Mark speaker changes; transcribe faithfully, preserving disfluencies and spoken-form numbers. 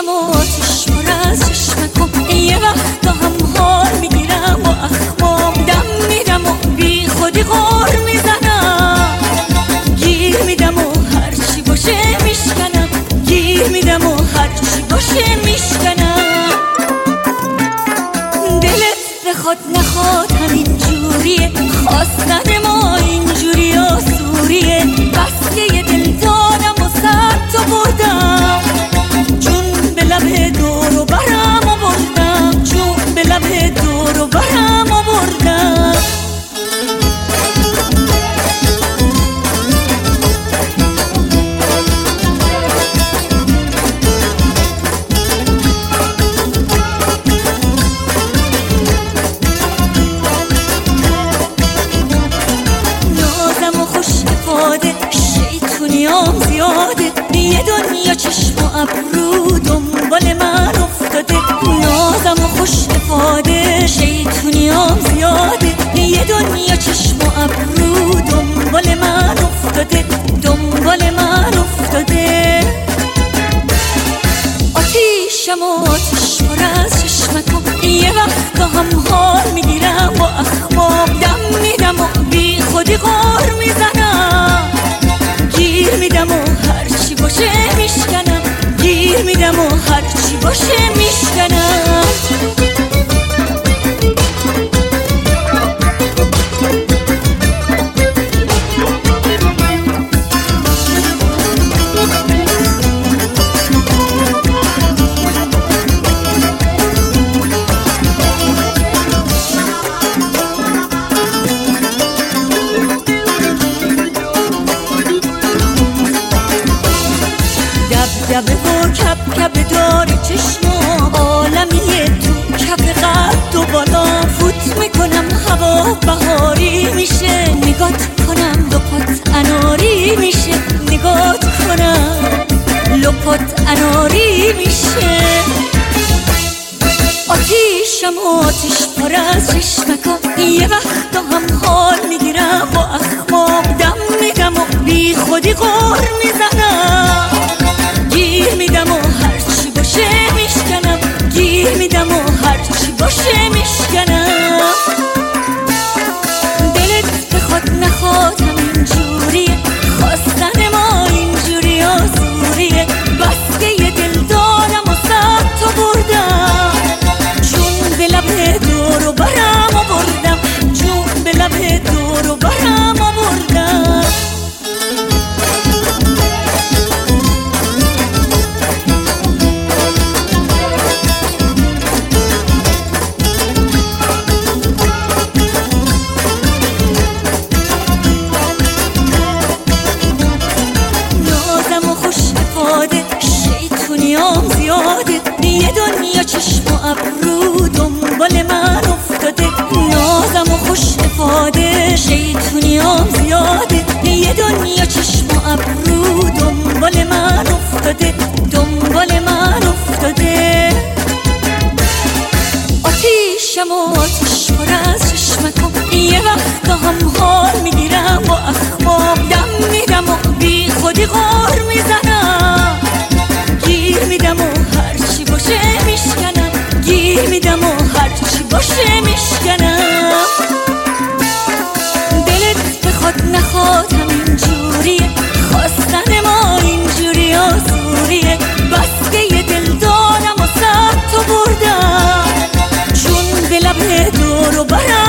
Speaker 1: آتیشم و آتیش پر از چشمکم، یه وقتا هم حال میگیرم و اخمام دم میدم و بی خودی غار میزنم، گیر میدم و هرچی باشه میشکنم، گیر میدم و هرچی باشه میشکنم. دلت بخواد نخواد همین جوریه، خواستن ما اینجوری آسوریه، بس که یه دل دادم و سر تو بردم، جون به لب دور و برم و بردم، جون به لب دور و برم و بردم. شیطونیام زیاده، یه دنیا چشم و ابرو دنبال من افتاده، نازم و خوش افاده. شیطونیام زیاده، یه دنیا چشم و ابرو دنبال من افتاده، دنبال من افتاده. آتیشم و آتیش پر از چشمکم، یه وقتا هم حال میگیرم و اخمام دم میدم و بی خودی غار میزنم، گیر میدم و هرچی باشه میشکنم، گیر میدم و هرچی باشه میشکنم. دبدبه و کپ کپ داره چشمام، عالمیه تو کف قد و بالا، فوت میکنم هوا بهاری میشه، نگات کنم لپات اناری میشه، نگات کنم لپات اناری میشه. آتیشم و آتیش پر از چشمکم، یه وقتا هم حال میگیرم و اخمام دم میدم و بی خودی غار میزنم، گیر میدم و هرچی باشه میشکنم، گیر میدم و هرچی باشه میشکنم. دلت بخواد نخواد همین جوریه، خواستن ما اینجوری آسوریه، بس که یه دل دارم و سر تو بردم، جون به لب دور و برم و بردم، جون به لب دور و برم و بردم. شیطونیام زیاده، یه دنیا چشم و ابرو دنبال من افتاده، نازم و خوش افاده. شیطونیام زیاده، یه دنیا چشم و ابرو دنبال من افتاده، دنبال من افتاده. آتیشم و آتیش پر از چشمکم، یه وقتا هم حال میگیرم و اخمام دم میدم و بی خودی غار میزنم، گیر میدم و هرچی باشه میشکنم، گیر میدم و هرچی باشه میشکنم. دلت بخواد نخواد همین جوریه، خواستن ما اینجوری آسوریه، بس که یه دل دارم و سر تو بردم، جون به لب دور و برم